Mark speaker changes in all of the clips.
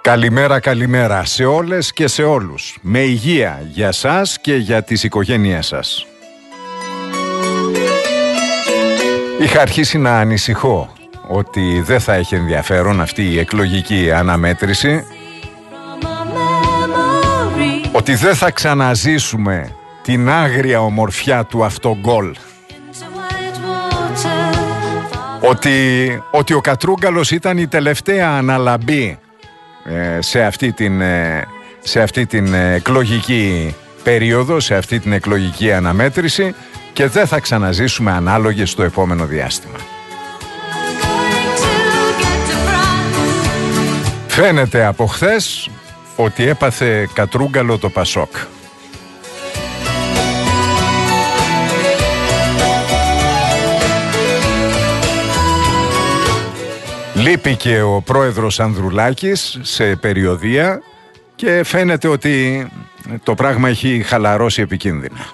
Speaker 1: Καλημέρα, καλημέρα σε όλες και σε όλους. Με υγεία για σας και για τις οικογένειές σας. Είχα αρχίσει να ανησυχώ ότι δεν θα έχει ενδιαφέρον αυτή η εκλογική αναμέτρηση, ότι δεν θα ξαναζήσουμε την άγρια ομορφιά του αυτογκόλ, ότι ο Κατρούγκαλος ήταν η τελευταία αναλαμπή σε αυτή την εκλογική περίοδο, σε αυτή την εκλογική αναμέτρηση, και δεν θα ξαναζήσουμε ανάλογες στο επόμενο διάστημα. Φαίνεται από χθες ότι έπαθε Κατρούγκαλο το Πασόκ. Λείπει και ο πρόεδρος Ανδρουλάκης σε περιοδεία και φαίνεται ότι το πράγμα έχει χαλαρώσει επικίνδυνα.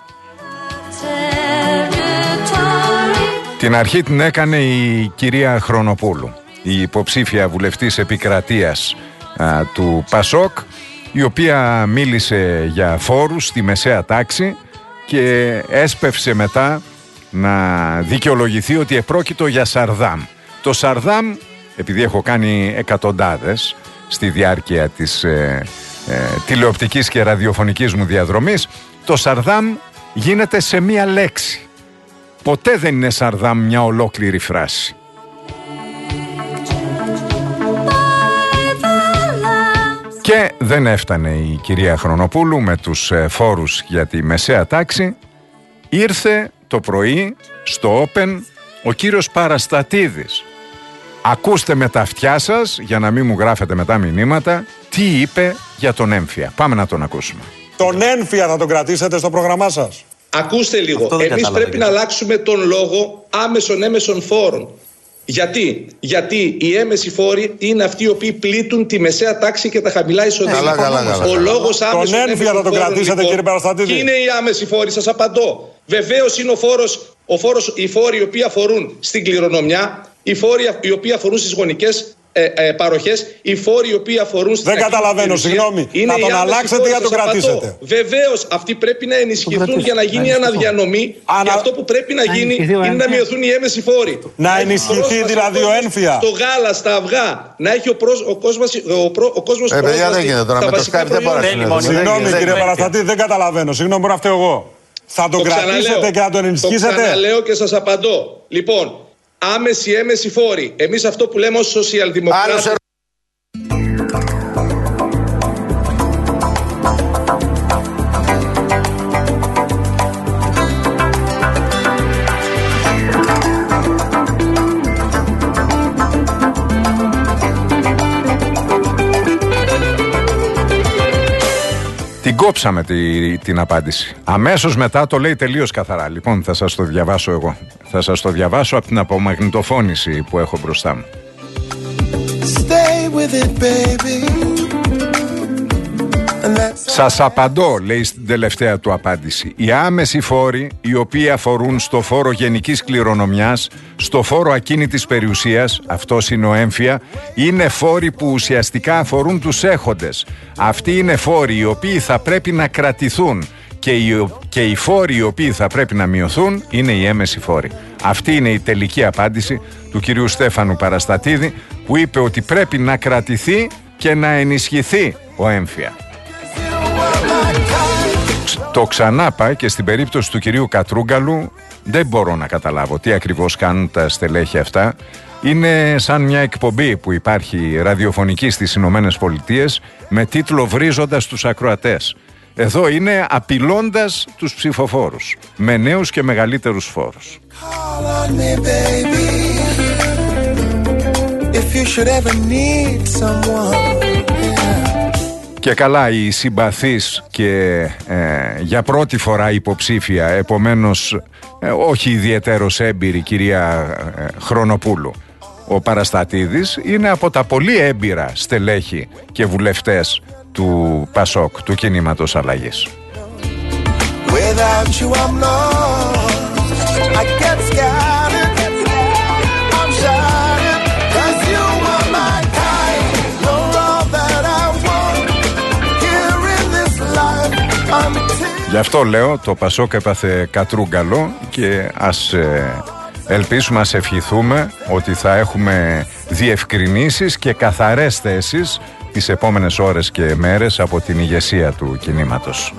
Speaker 1: Την αρχή την έκανε η κυρία Χρονοπούλου, η υποψήφια βουλευτής επικρατείας του Πασόκ, η οποία μίλησε για φόρους στη μεσαία τάξη και έσπευσε μετά να δικαιολογηθεί ότι επρόκειτο για Σαρδάμ. Το Σαρδάμ, επειδή έχω κάνει εκατοντάδες στη διάρκεια της τηλεοπτικής και ραδιοφωνικής μου διαδρομής, το Σαρδάμ γίνεται σε μία λέξη. Ποτέ δεν είναι Σαρδάμ μια ολόκληρη φράση. Και δεν έφτανε η κυρία Χρονοπούλου με τους φόρους για τη μεσαία τάξη. Ήρθε το πρωί στο Open ο κύριος Παραστατίδης. Ακούστε με τα αυτιά σας, για να μην μου γράφετε μετά μηνύματα, τι είπε για τον έμφυα. Πάμε να τον ακούσουμε.
Speaker 2: Τον έμφυα θα τον κρατήσετε στο πρόγραμμά σας?
Speaker 3: Ακούστε λίγο. Εμείς πρέπει να αλλάξουμε τον λόγο άμεσων φόρων. Γιατί οι έμεσοι φόροι είναι αυτοί οι οποίοι πλήττουν τη μεσαία τάξη και τα χαμηλά εισοδήματα. Ο λόγος άμεσων έμεσων φόρων,
Speaker 2: τον κρατήσατε, κύριε Παραστατίδη?
Speaker 3: Είναι οι άμεσοι φόροι, σας απαντώ. Βεβαίως είναι οι φόροι οι οποίοι αφορούν στην κληρονομιά, οι φόροι οι οποίοι αφορούν στις γονικές παροχές, οι φόροι οι οποίοι αφορούν στην.
Speaker 2: Δεν καταλαβαίνω, συγγνώμη. Να τον αλλάξετε ή να τον κρατήσετε?
Speaker 3: Βεβαίως, αυτοί πρέπει να ενισχυθούν για να γίνει αναδιανομή. Και αυτό που πρέπει να γίνει είναι να μειωθούν οι έμεσοι φόροι.
Speaker 2: Να ενισχυθεί δηλαδή ο έμφυα.
Speaker 3: Στο γάλα, στα αυγά, να έχει ο κόσμος
Speaker 4: παιδιά, δεν γίνεται τώρα με το Skype, δεν παρασύνεται.
Speaker 2: Συγγνώμη, κύριε Παραστατή, δεν καταλαβαίνω. Συγγνώμη, μπορώ να φταίω εγώ. Θα τον κρατήσετε και να τον ενισχύσετε?
Speaker 3: Το ξαναλέω και σας απαντώ. Λοιπόν, έμεση φόροι. Εμείς αυτό που λέμε ως σοσιαλδημοκράτες.
Speaker 1: Την κόψαμε την απάντηση. Αμέσως μετά το λέει τελείως καθαρά. Λοιπόν, θα σας το διαβάσω εγώ. Θα σας το διαβάσω από την απομαγνητοφώνηση που έχω μπροστά μου. Σας απαντώ, λέει στην τελευταία του απάντηση. Οι άμεσοι φόροι, οι οποίοι αφορούν στο φόρο γενικής κληρονομιάς, στο φόρο ακίνητης περιουσίας, αυτός είναι ο έμφυα, είναι φόροι που ουσιαστικά αφορούν τους έχοντες. Αυτοί είναι φόροι οι οποίοι θα πρέπει να κρατηθούν και οι φόροι οι οποίοι θα πρέπει να μειωθούν είναι οι έμεσοι φόροι. Αυτή είναι η τελική απάντηση του κυρίου Στέφανου Παραστατίδη, που είπε ότι πρέπει να κρατηθεί και να ενισχυθεί ο έμφυα. Το ξανάπα και στην περίπτωση του κυρίου Κατρούγκαλου δεν μπορώ να καταλάβω τι ακριβώς κάνουν τα στελέχη αυτά. Είναι σαν μια εκπομπή που υπάρχει ραδιοφωνική στις Ηνωμένες Πολιτείες με τίτλο «Βρίζοντας τους ακροατές». Εδώ είναι απειλώντας τους ψηφοφόρους με νέους και μεγαλύτερους φόρους. Και καλά η συμπαθής και για πρώτη φορά υποψήφια, επομένως όχι ιδιαιτέρως έμπειρη κυρία Χρονοπούλου, ο Παραστατίδης είναι από τα πολύ έμπειρα στελέχη και βουλευτές του Πασόκ, του κινήματος αλλαγής. Γι' αυτό λέω το Πασόκ έπαθε κατρούγκαλο και ας ελπίσουμε, ας ευχηθούμε ότι θα έχουμε διευκρινήσεις και καθαρές θέσεις τις επόμενες ώρες και μέρες από την ηγεσία του κινήματος.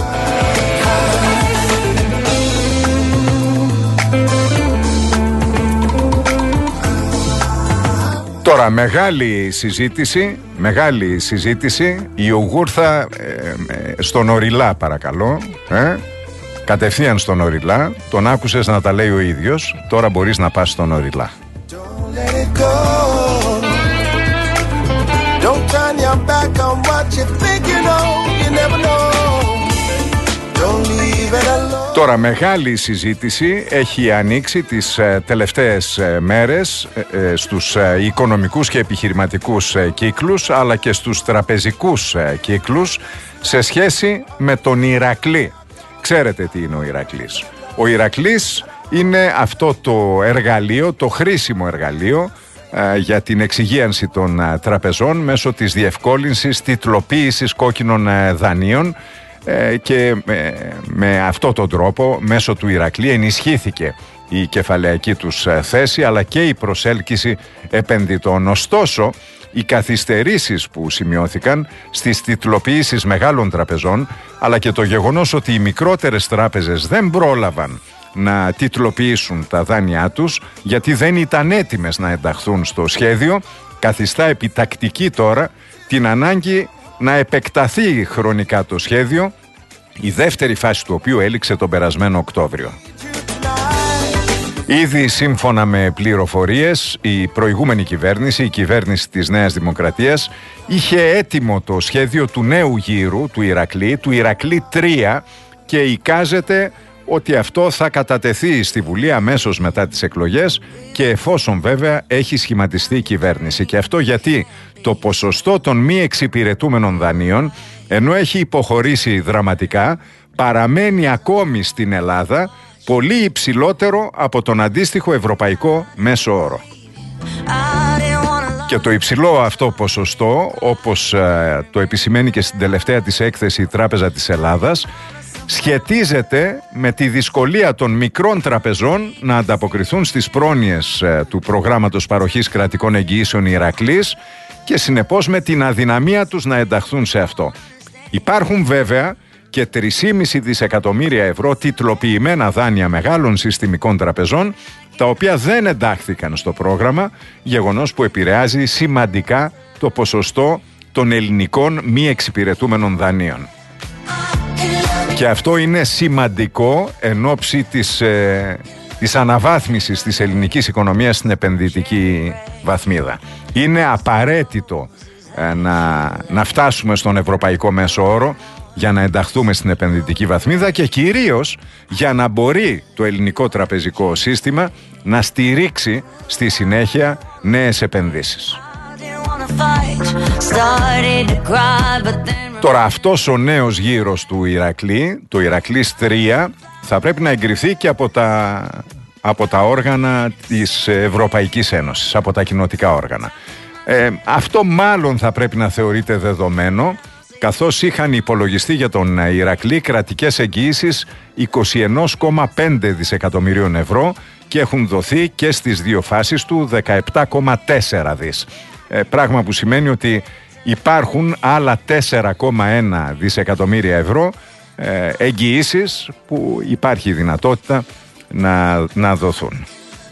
Speaker 1: Τώρα μεγάλη συζήτηση, η Ουγούρθα στον Οριλά παρακαλώ, κατευθείαν στον Οριλά, τον άκουσες να τα λέει ο ίδιος, τώρα μπορείς να πας στον Οριλά. Τώρα μεγάλη συζήτηση έχει ανοίξει τις τελευταίες μέρες στους οικονομικούς και επιχειρηματικούς κύκλους αλλά και στους τραπεζικούς κύκλους σε σχέση με τον Ηρακλή. Ξέρετε τι είναι ο Ηρακλής. Ο Ηρακλής είναι αυτό το εργαλείο, το χρήσιμο εργαλείο για την εξυγίανση των τραπεζών μέσω της διευκόλυνσης τιτλοποίησης κόκκινων δανείων και με αυτόν τον τρόπο μέσω του Ηρακλή ενισχύθηκε η κεφαλαιακή τους θέση αλλά και η προσέλκυση επενδυτών. Ωστόσο, οι καθυστερήσεις που σημειώθηκαν στις τιτλοποιήσεις μεγάλων τραπεζών αλλά και το γεγονός ότι οι μικρότερες τράπεζες δεν πρόλαβαν να τιτλοποιήσουν τα δάνειά τους γιατί δεν ήταν έτοιμες να ενταχθούν στο σχέδιο, καθιστά επιτακτική τώρα την ανάγκη να επεκταθεί χρονικά το σχέδιο, η δεύτερη φάση του οποίου έληξε τον περασμένο Οκτώβριο. Ήδη σύμφωνα με πληροφορίες, η προηγούμενη κυβέρνηση, η κυβέρνηση της Νέας Δημοκρατίας, είχε έτοιμο το σχέδιο του νέου γύρου, του Ηρακλή 3 και εικάζεται ότι αυτό θα κατατεθεί στη Βουλή αμέσως μετά τις εκλογές και εφόσον βέβαια έχει σχηματιστεί η κυβέρνηση. Και αυτό γιατί το ποσοστό των μη εξυπηρετούμενων δανείων, ενώ έχει υποχωρήσει δραματικά, παραμένει ακόμη στην Ελλάδα πολύ υψηλότερο από τον αντίστοιχο ευρωπαϊκό μέσο όρο. Και το υψηλό αυτό ποσοστό, όπως το επισημαίνει και στην τελευταία της έκθεση η Τράπεζα της Ελλάδας, σχετίζεται με τη δυσκολία των μικρών τραπεζών να ανταποκριθούν στις πρόνοιες του προγράμματος παροχής κρατικών εγγυήσεων Ηρακλής και συνεπώς με την αδυναμία τους να ενταχθούν σε αυτό. Υπάρχουν βέβαια και 3,5 δισεκατομμύρια ευρώ τιτλοποιημένα δάνεια μεγάλων συστημικών τραπεζών, τα οποία δεν εντάχθηκαν στο πρόγραμμα, γεγονός που επηρεάζει σημαντικά το ποσοστό των ελληνικών μη εξυπηρετούμενων δανείων. Και αυτό είναι σημαντικό εν ώψη της αναβάθμισης της ελληνικής οικονομίας στην επενδυτική βαθμίδα. Είναι απαραίτητο να φτάσουμε στον ευρωπαϊκό μέσο όρο για να ενταχθούμε στην επενδυτική βαθμίδα και κυρίως για να μπορεί το ελληνικό τραπεζικό σύστημα να στηρίξει στη συνέχεια νέες επενδύσεις. Τώρα αυτός ο νέος γύρος του Ηρακλή, το Ηρακλής 3, θα πρέπει να εγκριθεί και από τα όργανα της Ευρωπαϊκής Ένωσης, από τα κοινοτικά όργανα. Αυτό μάλλον θα πρέπει να θεωρείται δεδομένο, καθώς είχαν υπολογιστεί για τον Ηρακλή κρατικές εγγυήσεις 21,5 δισεκατομμυρίων ευρώ και έχουν δοθεί και στις δύο φάσεις του 17,4 δις. Πράγμα που σημαίνει ότι υπάρχουν άλλα 4,1 δισεκατομμύρια ευρώ εγγυήσεις που υπάρχει δυνατότητα να δοθούν.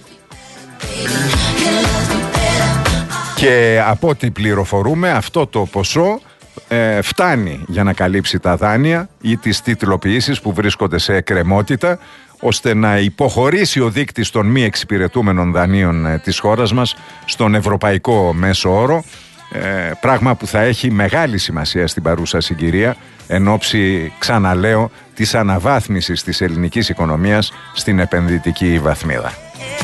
Speaker 1: Και από ό,τι πληροφορούμε, αυτό το ποσό φτάνει για να καλύψει τα δάνεια ή τις τιτλοποιήσεις που βρίσκονται σε εκκρεμότητα, ώστε να υποχωρήσει ο δείκτης των μη εξυπηρετούμενων δανείων της χώρας μας στον ευρωπαϊκό μέσο όρο, πράγμα που θα έχει μεγάλη σημασία στην παρούσα συγκυρία εν ώψη, ξαναλέω, της αναβάθμισης της ελληνικής οικονομίας στην επενδυτική βαθμίδα.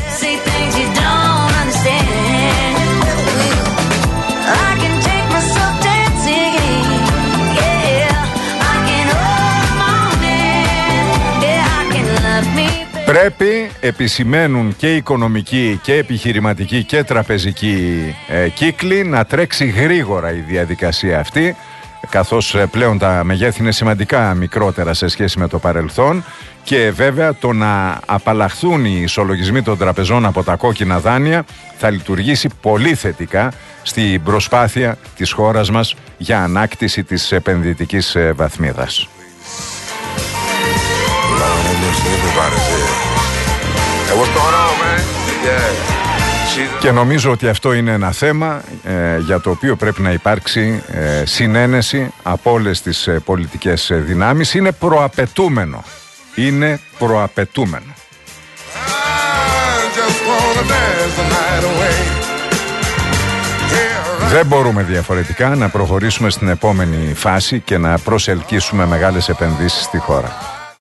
Speaker 1: Πρέπει, επισημαίνουν και οικονομικοί και επιχειρηματικοί και τραπεζικοί κύκλοι, να τρέξει γρήγορα η διαδικασία αυτή, καθώς πλέον τα μεγέθη είναι σημαντικά μικρότερα σε σχέση με το παρελθόν, και βέβαια το να απαλλαχθούν οι ισολογισμοί των τραπεζών από τα κόκκινα δάνεια θα λειτουργήσει πολύ θετικά στην προσπάθεια της χώρας μας για ανάκτηση της επενδυτικής βαθμίδας. Και νομίζω ότι αυτό είναι ένα θέμα για το οποίο πρέπει να υπάρξει συνένεση από όλες τις πολιτικές δυνάμεις. Είναι προαπαιτούμενο. Είναι προαπαιτούμενο. Δεν μπορούμε διαφορετικά να προχωρήσουμε στην επόμενη φάση και να προσελκύσουμε μεγάλες επενδύσεις στη χώρα.